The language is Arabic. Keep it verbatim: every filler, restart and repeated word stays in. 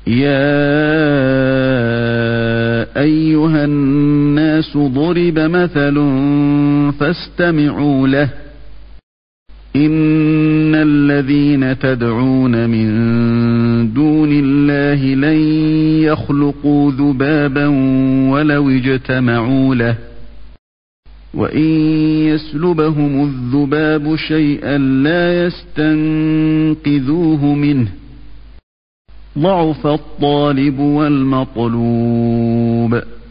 يا أيها الناس ضرب مثل فاستمعوا له إن الذين تدعون من دون الله لن يخلقوا ذبابا ولو اجتمعوا له وإن يسلبهم الذباب شيئا لا يستنقذوه منه ضعف الطالب والمطلوب